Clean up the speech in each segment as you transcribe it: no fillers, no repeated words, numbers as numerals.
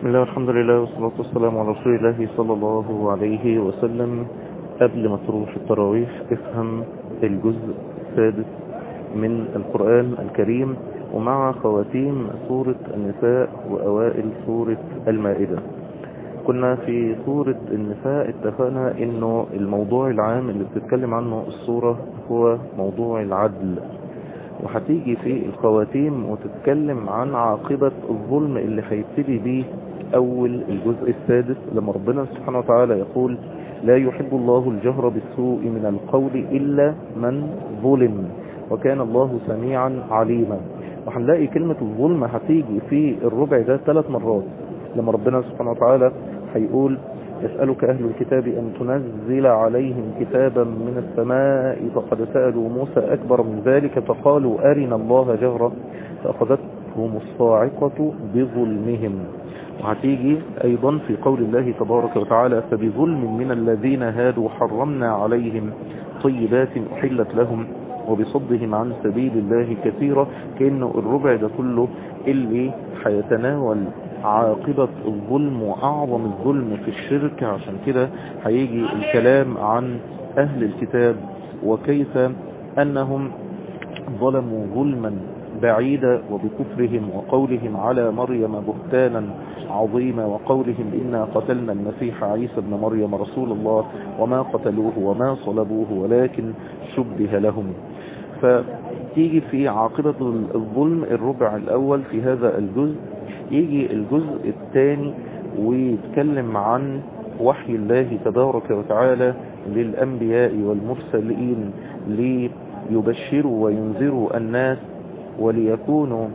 بسم الله والحمد لله والصلاة والسلام على رسول الله صلى الله عليه وسلم. قبل ما تروح التراويح افهم الجزء السادس من القرآن الكريم ومع خواتيم سورة النساء وأوائل سورة المائدة. كنا في سورة النساء اتفقنا انه الموضوع العام اللي بتتكلم عنه السورة هو موضوع العدل، وهتيجي في الخواتيم وتتكلم عن عاقبة الظلم اللي هيبتدي بيه اول الجزء السادس، لما ربنا سبحانه وتعالى يقول لا يحب الله الجهر بالسوء من القول الا من ظلم وكان الله سميعا عليما. وهنلاقي كلمة الظلم هتيجي في الربع ده 3 مرات، لما ربنا سبحانه وتعالى هيقول يسألك أهل الكتاب أن تنزل عليهم كتابا من السماء فقد سألوا موسى أكبر من ذلك فقالوا أرنا الله جهرة فأخذتهم الصاعقة بظلمهم. وهتيجي أيضا في قول الله تبارك وتعالى فبظلم من الذين هادوا حرمنا عليهم طيبات أحلت لهم وبصدهم عن سبيل الله كثيرا. كأنه الربع ده كله اللي هيتناول عاقبة الظلم وأعظم الظلم في الشرك. عشان كده هيجي الكلام عن أهل الكتاب وكيف أنهم ظلموا ظلما بعيدا وبكفرهم وقولهم على مريم بهتانا عظيما وقولهم إنا قتلنا المسيح عيسى ابن مريم رسول الله وما قتلوه وما صلبوه ولكن شبه لهم. فتيجي في عاقبة الظلم الربع الأول في هذا الجزء. يجي الجزء الثاني ويتكلم عن وحي الله تبارك وتعالى للأنبياء والمرسلين ليبشروا وينذروا الناس وليكونوا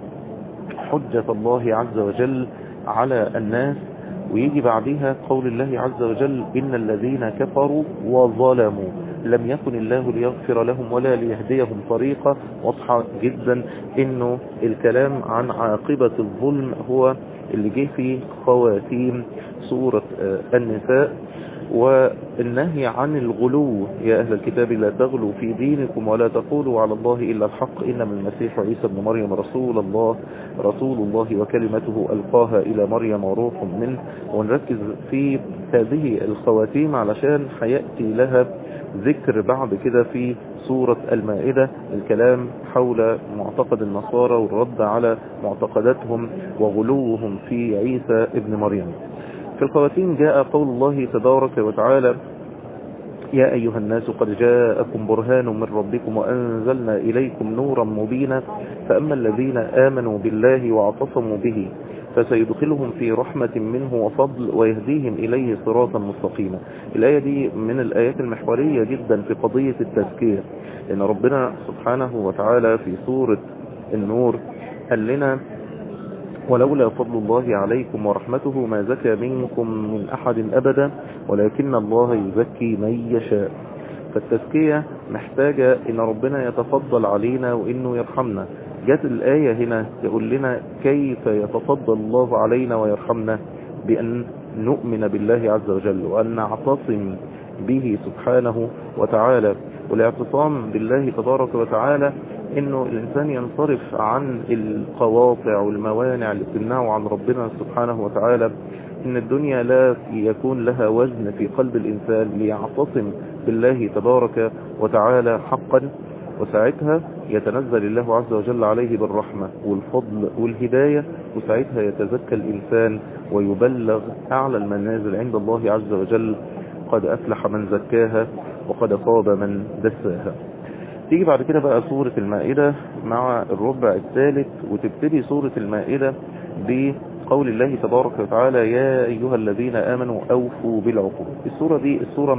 حجة الله عز وجل على الناس. ويجي بعدها قول الله عز وجل إن الذين كفروا وظلموا لم يكن الله ليغفر لهم ولا ليهديهم طريقا. واضحة جدا انه الكلام عن عاقبة الظلم هو اللي جه في خواتيم سورة النساء. والنهي عن الغلو يا أهل الكتاب لا تغلوا في دينكم ولا تقولوا على الله إلا الحق إنما المسيح عيسى ابن مريم رسول الله وكلمته ألقاها إلى مريم وروح منه. ونركز في هذه الخواتيم علشان هيأتي لها ذكر بعد كده في سورة المائدة، الكلام حول معتقد النصارى والرد على معتقداتهم وغلوهم في عيسى ابن مريم. في الخواتيم جاء قول الله تبارك وتعالى يا أيها الناس قد جاءكم برهان من ربكم وأنزلنا إليكم نورا مبينا فأما الذين آمنوا بالله واعتصموا به فسيدخلهم في رحمة منه وفضل ويهديهم إليه صراطا مستقيما. الآية دي من الآيات المحورية جدا في قضية التزكية، لأن ربنا سبحانه وتعالى في سورة النور قال لنا ولولا فضل الله عليكم ورحمته ما زكى منكم من أحد أبدا ولكن الله يزكي من يشاء. فالتزكية محتاجة إن ربنا يتفضل علينا وإنه يرحمنا. جات الآية هنا يقول لنا كيف يتفضل الله علينا ويرحمنا بأن نؤمن بالله عز وجل وأن نعتصم به سبحانه وتعالى. والاعتصام بالله تبارك وتعالى انه الانسان ينصرف عن القواطع والموانع اللي بتمنعه عن ربنا سبحانه وتعالى، ان الدنيا لا يكون لها وزن في قلب الانسان ليعتصم بالله تبارك وتعالى حقا. وساعتها يتنزل الله عز وجل عليه بالرحمة والفضل والهداية، وساعتها يتزكى الإنسان ويبلغ أعلى المنازل عند الله عز وجل. قد أفلح من زكاها وقد خاب من دساها. تيجي بعد كده بقى سورة المائدة مع الربع الثالث، وتبتدي سورة المائدة بقول الله تبارك وتعالى يا أيها الذين آمنوا أوفوا بالعقود. السورة دي السورة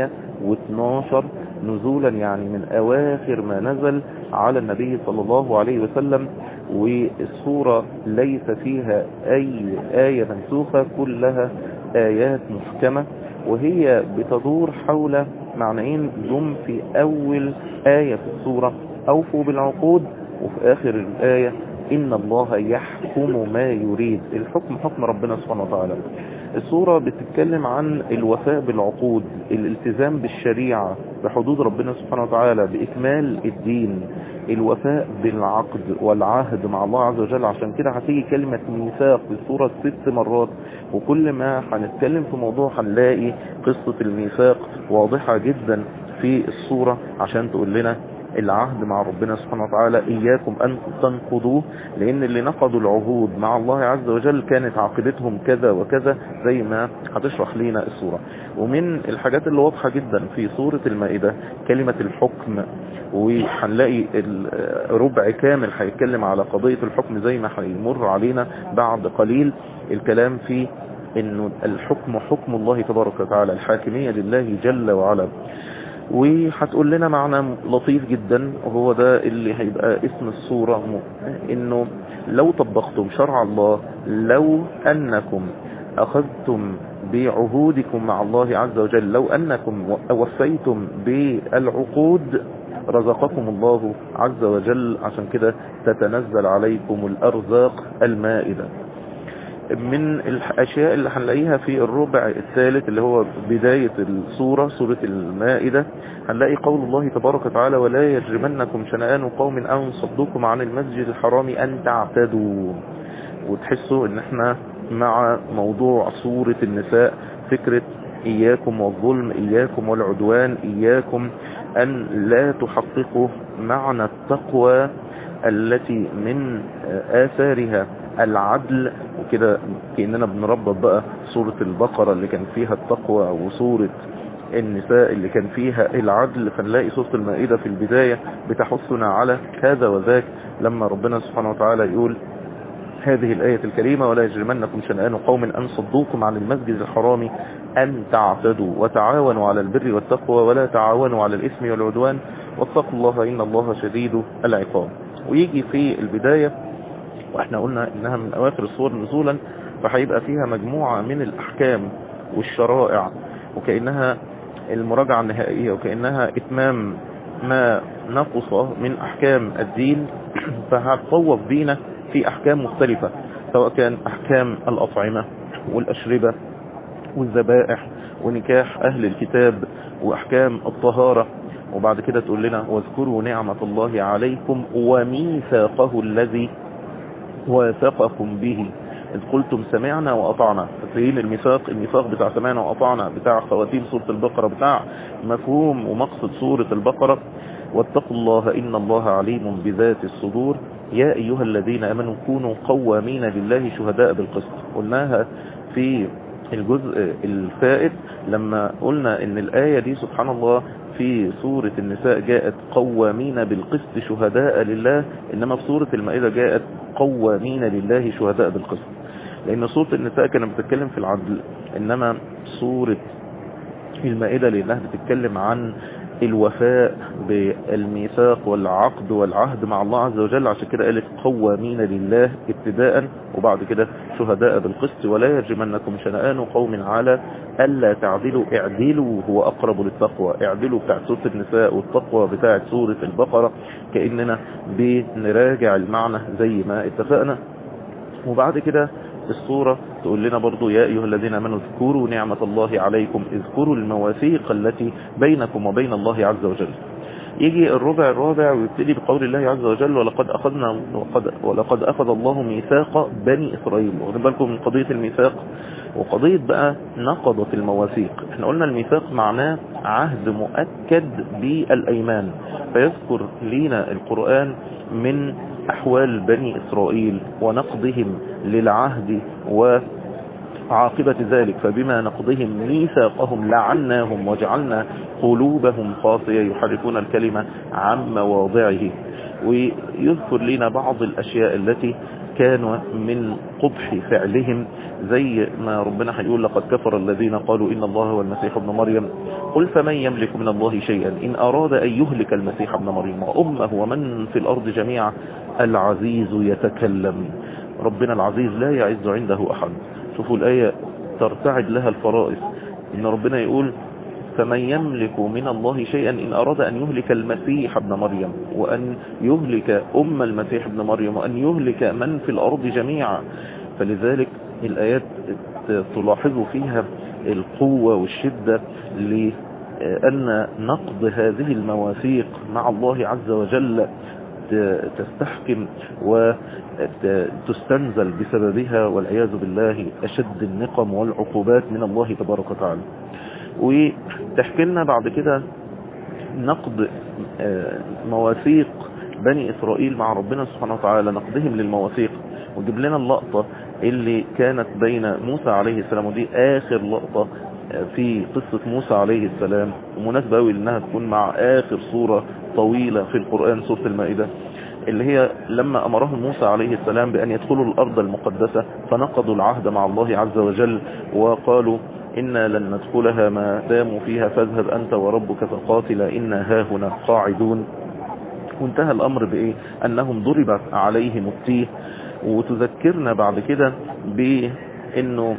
112 نزولا، يعني من أواخر ما نزل على النبي صلى الله عليه وسلم. والسورة ليس فيها أي آية منسوخة، كلها آيات محكمة، وهي بتدور حول معنيين ضم في أول آية في السورة أوفوا بالعقود، وفي آخر الآية إن الله يحكم ما يريد. الحكم حكم ربنا سبحانه وتعالى. السورة بتتكلم عن الوفاء بالعقود، الالتزام بالشريعة، بحدود ربنا سبحانه وتعالى، بإكمال الدين، الوفاء بالعقد والعهد مع الله عز وجل. عشان كده هتيجي كلمة ميثاق في السورة 6 مرات، وكل ما هنتكلم في موضوع هنلاقي قصة الميثاق واضحة جدا في السورة عشان تقول لنا العهد مع ربنا سبحانه وتعالى إياكم أن تنقضوه، لأن اللي نقضوا العهود مع الله عز وجل كانت عاقبتهم كذا وكذا زي ما هتشرح لنا السورة. ومن الحاجات اللي واضحة جدا في سورة المائدة كلمة الحكم، وهنلاقي ربع كامل هيتكلم على قضية الحكم زي ما هيمر علينا بعد قليل الكلام في انه الحكم حكم الله تبارك وتعالى، الحاكمية لله جل وعلا. وهتقول لنا معنى لطيف جدا، وهو ده اللي هيبقى اسم السورة، انه لو طبقتم شرع الله، لو انكم اخذتم بعهودكم مع الله عز وجل، لو انكم وفيتم بالعقود رزقكم الله عز وجل. عشان كده تتنزل عليكم الارزاق المائدة. من الاشياء اللي هنلاقيها في الربع الثالث اللي هو بداية السورة، سورة المائدة، هنلاقي قول الله تبارك وتعالى ولا يجرمنكم شنآن قوم أن صدوكم عن المسجد الحرام أن تعتدوا. وتحسوا ان احنا مع موضوع سورة النساء، فكرة إياكم والظلم، إياكم والعدوان، إياكم أن لا تحققوا معنى التقوى التي من آثارها العدل. وكده كأننا بنربط بقى سورة البقرة اللي كان فيها التقوى وسورة النساء اللي كان فيها العدل، فنلاقي سورة المائدة في البداية بتحثنا على هذا وذاك، لما ربنا سبحانه وتعالى يقول هذه الآية الكريمة ولا يجرمنكم شنآن قوم أن صدوكم عن المسجد الحرام أن تعتدوا وتعاونوا على البر والتقوى ولا تعاونوا على الإثم والعدوان واتقوا الله إن الله شديد العقاب. ويجي في البداية، واحنا قلنا انها من اواخر السور نزولا، فهيبقى فيها مجموعة من الاحكام والشرائع، وكأنها المراجعة النهائية، وكأنها اتمام ما نقص من احكام الدين، فهتطوف بينا في احكام مختلفة، سواء كان احكام الاطعمة والاشربة والذبائح ونكاح اهل الكتاب واحكام الطهارة. وبعد كده تقول لنا واذكروا نعمة الله عليكم وميثاقه الذي واثقكم به إذ قلتم سمعنا وأطعنا. فاكرين الميثاق بتاع سمعنا وأطعنا بتاع خواتيم سورة البقرة، بتاع مفهوم ومقصد سورة البقرة. واتقوا الله إن الله عليم بذات الصدور يا أيها الذين آمنوا كونوا قوامين لله شهداء بالقسط. قلناها في الجزء الفائت لما قلنا ان الآية دي سبحان الله في سورة النساء جاءت قوامين بالقسط شهداء لله، انما في سورة المائدة جاءت قوامين لله شهداء بالقسط، لان سورة النساء كانت بتتكلم في العدل، انما سورة المائدة لانها بتتكلم عن الوفاء بالميثاق والعقد والعهد مع الله عز وجل. عشان كده قالت قوامين لله ابتداء، وبعد كده شهداء بالقسط ولا يجرمنكم شنآن قوم على ألا تعدلوا اعدلوا هو أقرب للتقوى. اعدلوا بتاعت سورة النساء والتقوى بتاعت سورة البقرة، كأننا بنراجع المعنى زي ما اتفقنا. وبعد كده السورة تقول لنا برضو يا أيها الذين آمنوا اذكروا نعمة الله عليكم، اذكروا المواثيق التي بينكم وبين الله عز وجل. يجي الربع الرابع ويبتدي بقول الله عز وجل ولقد أخذ الله ميثاق بني إسرائيل. واخدين بالكم من قضية الميثاق وقضية بقى نقضت المواثيق. احنا قلنا الميثاق معناه عهد مؤكد بالأيمان، فيذكر لنا القرآن من أحوال بني إسرائيل ونقضهم للعهد وعاقبة ذلك، فبما نقضهم ميثاقهم لعناهم وجعلنا قلوبهم قاسية يحرفون الكلمة عن مواضعه. ويذكر لنا بعض الأشياء التي كانوا من قبح فعلهم، زي ما ربنا هيقول لقد كفر الذين قالوا إن الله هو المسيح ابن مريم قل فمن يملك من الله شيئا إن أراد أن يهلك المسيح ابن مريم وأمه ومن في الأرض جميعا العزيز يتكلم. ربنا العزيز لا يعز عنده أحد. شوفوا الآية ترتعد لها الفرائس، إن ربنا يقول فمن يملك من الله شيئا إن أراد أن يهلك المسيح ابن مريم وأن يهلك أم المسيح ابن مريم وأن يهلك من في الأرض جميعا. فلذلك الآيات تلاحظ فيها القوة والشدة لأن نقض هذه المواثيق مع الله عز وجل تستحكم وتستنزل بسببها والعياذ بالله أشد النقم والعقوبات من الله تبارك وتعالى. وتحكي لنا بعد كده نقض مواثيق بني إسرائيل مع ربنا سبحانه وتعالى، نقضهم للمواثيق، وجيب لنا اللقطة اللي كانت بين موسى عليه السلام، ودي آخر لقطة في قصة موسى عليه السلام، ومناسبة قوي لأنها تكون مع آخر سورة طويلة في القرآن، سورة المائدة، اللي هي لما أمرهم موسى عليه السلام بأن يدخلوا الأرض المقدسة فنقضوا العهد مع الله عز وجل وقالوا إنا لن ندخلها ما داموا فيها فاذهب أنت وربك فقاتلا إنا هاهنا قاعدون. وانتهى الأمر بإيه؟ أنهم ضرب عليهم التيه. وتذكرنا بعد كده بأنه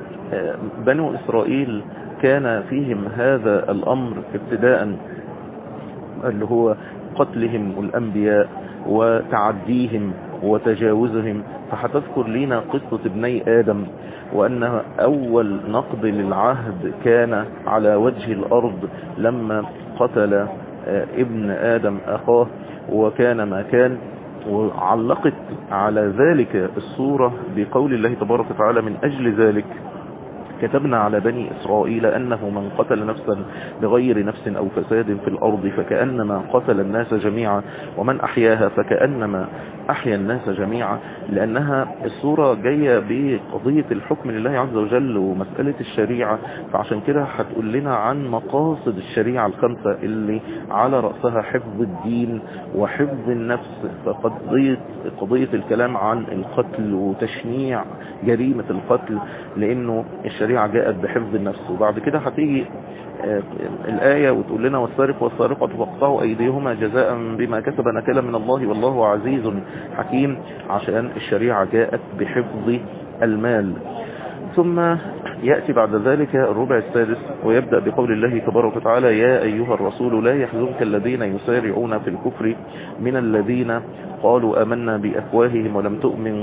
بنو إسرائيل كان فيهم هذا الأمر ابتداء اللي هو قتلهم الأنبياء وتعديهم وتجاوزهم. فهتذكر لنا قصة ابني آدم، وأن أول نقض للعهد كان على وجه الأرض لما قتل ابن آدم أخاه وكان ما كان. وعلقت على ذلك السورة بقول الله تبارك وتعالى من أجل ذلك كتبنا على بني إسرائيل أنه من قتل نفسا بغير نفس أو فساد في الأرض فكأنما قتل الناس جميعا ومن أحياها فكأنما أحيا الناس جميعا. لأنها السورة جاية بقضية الحكم لله عز وجل ومسألة الشريعة، فعشان كده هتقول لنا عن مقاصد الشريعة الخمسة اللي على رأسها حفظ الدين وحفظ النفس. فقضية الكلام عن القتل وتشنيع جريمة القتل لأنه الشريعة جاءت بحفظ النفس. وبعد كده هتيجي الآية وتقول لنا والسارق والسارقة فاقطعوا أيديهما جزاء بما كسب نكالا من الله والله عزيز حكيم، عشان الشريعة جاءت بحفظ المال. ثم يأتي بعد ذلك الربع السادس ويبدأ بقول الله تبارك وتعالى يا أيها الرسول لا يحزنك الذين يسارعون في الكفر من الذين قالوا آمنا بأفواههم ولم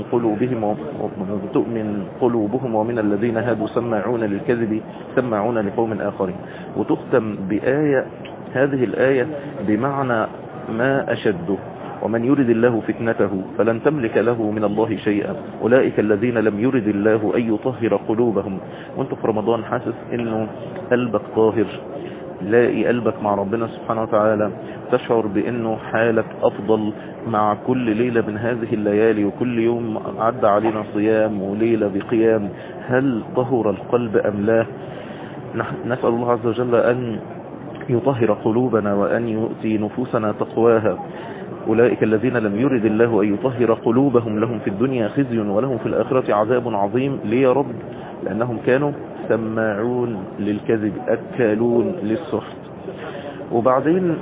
تؤمن قلوبهم ومن الذين هادوا سماعون للكذب سماعون لقوم آخرين. وتختم بآية، هذه الآية بمعنى ما أشده ومن يرد الله فتنته فلن تملك له من الله شيئا أولئك الذين لم يرد الله أن يطهر قلوبهم. وانت في رمضان حاسس انه قلبك طاهر، لاقي قلبك مع ربنا سبحانه وتعالى، تشعر بانه حالك افضل مع كل ليلة من هذه الليالي وكل يوم عدى علينا صيام وليلة بقيام. هل طهر القلب ام لا؟ نسأل الله عز وجل ان يطهر قلوبنا وان يؤتي نفوسنا تقواها. أولئك الذين لم يرد الله أن يطهر قلوبهم لهم في الدنيا خزي ولهم في الآخرة عذاب عظيم. ليه يا رب؟ لأنهم كانوا سماعون للكذب أكالون للسحت. وبعدين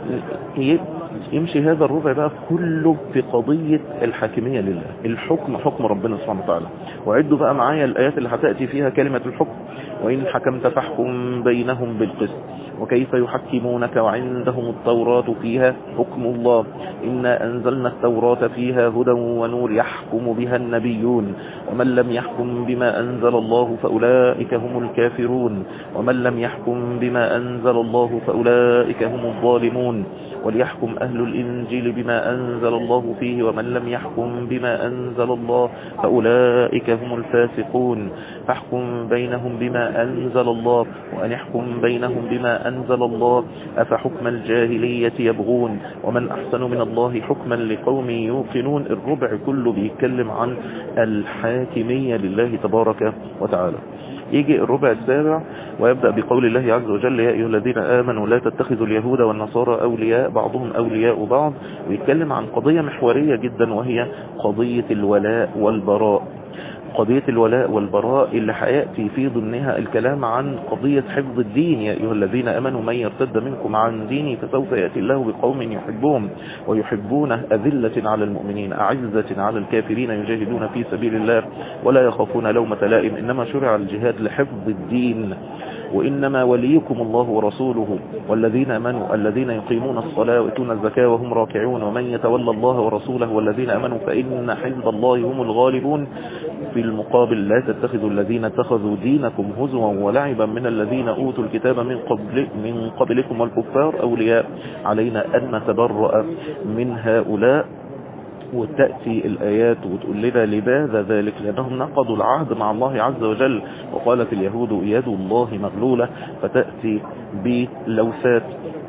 يمشي هذا الربع بقى كله في قضية الحاكمية لله، الحكم حكم ربنا سبحانه وتعالى. وعدوا بقى معايا الآيات اللي هتأتي فيها كلمة الحكم وإن حكمت فاحكم بينهم بالقسط وكيف يحكمونك وعندهم التوراة فيها حكم الله إنا أنزلنا التوراة فيها هدى ونور يحكم بها النبيون ومن لم يحكم بما أنزل الله فأولئك هم الكافرون ومن لم يحكم بما أنزل الله فأولئك هم الظالمون وليحكم أهل الإنجيل بما أنزل الله فيه ومن لم يحكم بما أنزل الله فأولئك هم الفاسقون فاحكم بينهم بما أنزل الله وأن يحكم بينهم بما أنزل الله أفحكم الجاهلية يبغون ومن أحسن من الله حكما لقوم يوقنون. الربع كله بيتكلم عن الحاكمية لله تبارك وتعالى. يجي الربع السابع ويبدأ بقول الله عز وجل يا أيها الذين آمنوا لا تتخذوا اليهود والنصارى أولياء بعضهم أولياء بعض، ويتكلم عن قضية محورية جدا وهي قضية الولاء والبراء. قضية الولاء والبراء اللي هيأتي في ضمنها الكلام عن قضية حفظ الدين. يا أيها الذين أمنوا من يرتد منكم عن دينه فسوف يأتي الله بقوم يحبهم ويحبونه أذلة على المؤمنين أعزة على الكافرين يجاهدون في سبيل الله ولا يخافون لومة لائم. إنما شرع الجهاد لحفظ الدين، وإنما وليكم الله ورسوله والذين أمنوا الذين يقيمون الصلاة ويؤتون الزكاة وهم راكعون ومن يتولى الله ورسوله والذين أمنوا فإن حزب الله هم الغالبون. في المقابل لا تتخذوا الذين اتخذوا دينكم هزوا ولعبا من الذين أوتوا الكتاب من قبلكم والكفار أولياء علينا أن نتبرأ من هؤلاء. وتأتي الآيات وتقول لنا لماذا ذلك؟ لأنهم نقضوا العهد مع الله عز وجل، وقالت اليهود يد الله مغلولة، فتأتي بلوثات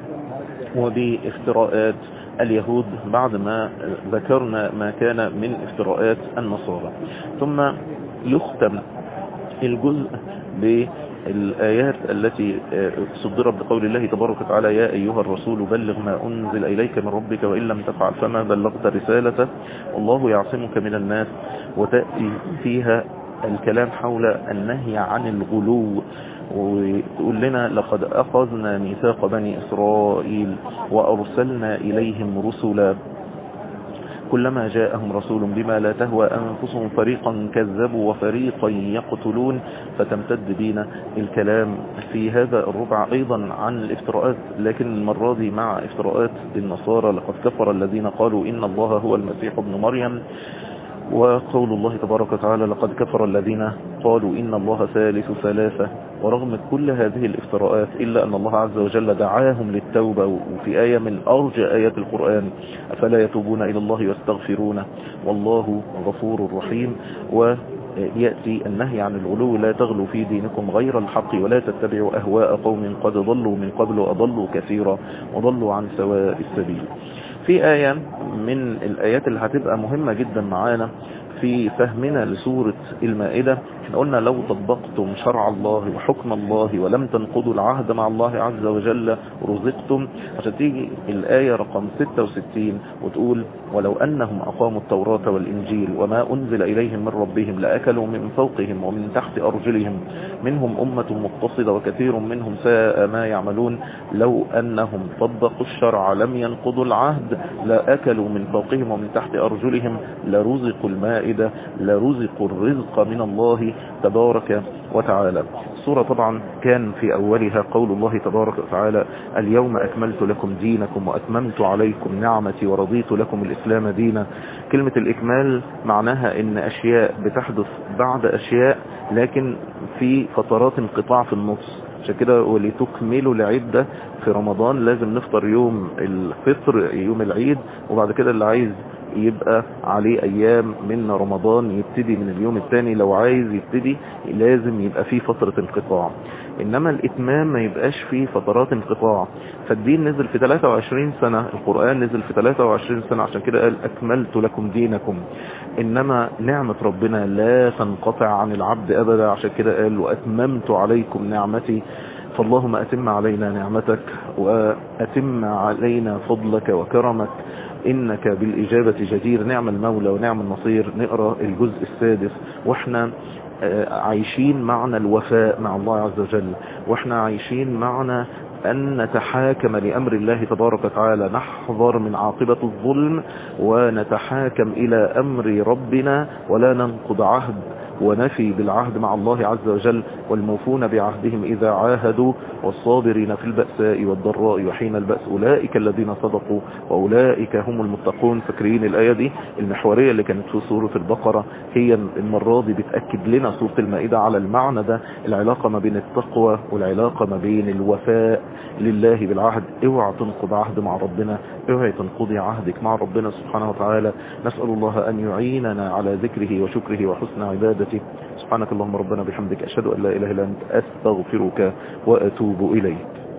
وبافتراءات اليهود بعد ما ذكرنا ما كان من افتراءات النصارى. ثم يختم الجزء بالآيات التي صدرت بقول الله تبارك وتعالى يا أيها الرسول بلغ ما أنزل إليك من ربك وإن لم تفعل فما بلغت رسالته والله يعصمك من الناس. وتأتي فيها الكلام حول النهي عن الغلو، وتقول لنا لقد أخذنا ميثاق بني إسرائيل وأرسلنا إليهم رسلا كلما جاءهم رسول بما لا تهوى أنفسهم فريقا كذبوا وفريقا يقتلون. فتمتد بنا الكلام في هذا الربع أيضا عن الافتراءات، لكن المرة دي مع افتراءات النصارى. لقد كفر الذين قالوا إن الله هو المسيح ابن مريم، وقول الله تبارك وتعالى لقد كفر الذين قالوا إن الله ثالث ثلاثة. ورغم كل هذه الافتراءات إلا أن الله عز وجل دعاهم للتوبة، وفي آية من أرجى آيات القرآن أفلا يتوبون إلى الله ويستغفرونه والله غفور رحيم. ويأتي النهي عن الغلو لا تغلوا في دينكم غير الحق ولا تتبعوا أهواء قوم قد ضلوا من قبل وأضلوا كثيرا وضلوا عن سواء السبيل. في آية من الآيات اللي هتبقى مهمة جدا معانا في فهمنا لسورة المائدة. احنا قلنا لو طبقتم شرع الله وحكم الله ولم تنقضوا العهد مع الله عز وجل رزقتم. عشان تيجي الآية رقم 66 وتقول ولو أنهم أقاموا التوراة والإنجيل وما أنزل إليهم من ربهم لأكلوا من فوقهم ومن تحت أرجلهم منهم أمة مقتصدة وكثير منهم ساء ما يعملون. لو أنهم طبقوا الشرع لم ينقضوا العهد لأكلوا من فوقهم ومن تحت أرجلهم لرزقوا المائدة لرزقوا الرزق من الله تبارك وتعالى. السورة طبعا كان في أولها قول الله تبارك وتعالى اليوم أكملت لكم دينكم وأتممت عليكم نعمتي ورضيت لكم الإسلام دينا. كلمة الإكمال معناها إن أشياء بتحدث بعد أشياء، لكن في فترات انقطاع في النص. عشان كده ولتكملوا العدة في رمضان لازم نفطر يوم الفطر يوم العيد، وبعد كده اللي عايز يبقى عليه ايام من رمضان يبتدي من اليوم الثاني. لو عايز يبتدي لازم يبقى فيه فترة انقطاع، انما الاتمام ما يبقاش فيه فترات انقطاع. فالدين نزل في 23 سنة، القرآن نزل في 23 سنة، عشان كده قال اكملت لكم دينكم. انما نعمة ربنا لا تنقطع عن العبد ابدا، عشان كده قال واتممت عليكم نعمتي. فاللهم اتم علينا نعمتك واتم علينا فضلك وكرمك إنك بالإجابة جدير. نعم المولى ونعم النصير. نقرأ الجزء السادس واحنا عايشين معنا الوفاء مع الله عز وجل، واحنا عايشين معنا أن نتحاكم لأمر الله تبارك وتعالى، نحذر من عاقبة الظلم ونتحاكم إلى أمر ربنا ولا ننقض عهد ونفي بالعهد مع الله عز وجل. والموفون بعهدهم إذا عاهدوا والصابرين في البأساء والضراء وحين البأس أولئك الذين صدقوا وأولئك هم المتقون. فاكرين الآية دي المحورية اللي كانت في سورة البقرة، هي المرة دي بتأكد لنا سورة المائدة على المعنى ده، العلاقة ما بين التقوى والعلاقة ما بين الوفاء لله بالعهد. اوعى تنقض عهد مع ربنا، اوعى تنقضي عهدك مع ربنا سبحانه وتعالى. نسأل الله أن يعيننا على ذكره وشكره وحسن عبادته. سبحانك اللهم ربنا بحمدك أشهد أن لا إله إلا أنت أستغفرك وأتوب إليك.